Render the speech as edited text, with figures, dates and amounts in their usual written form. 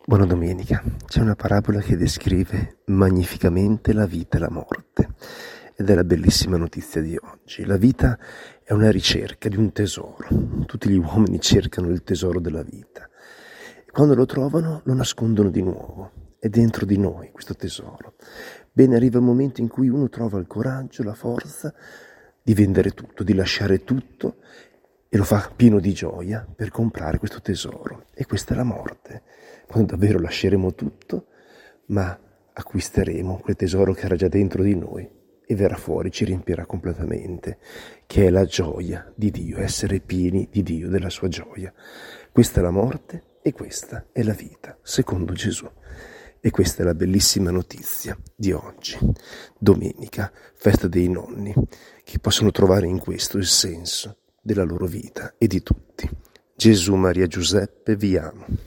Buona domenica. C'è una parabola che descrive magnificamente la vita e la morte ed è la bellissima notizia di oggi. La vita è una ricerca di un tesoro. Tutti gli uomini cercano il tesoro della vita e quando lo trovano lo nascondono di nuovo. È dentro di noi questo tesoro. Bene, arriva il momento in cui uno trova il coraggio, la forza di vendere tutto, di lasciare tutto e lo fa pieno di gioia per comprare questo tesoro. E questa è la morte, quando davvero lasceremo tutto, ma acquisteremo quel tesoro che era già dentro di noi e verrà fuori, ci riempirà completamente, che è la gioia di Dio, essere pieni di Dio, della sua gioia. Questa è la morte e questa è la vita, secondo Gesù. E questa è la bellissima notizia di oggi, domenica, festa dei nonni, che possono trovare in questo il senso della loro vita e di tutti. Gesù, Maria, Giuseppe, vi amo.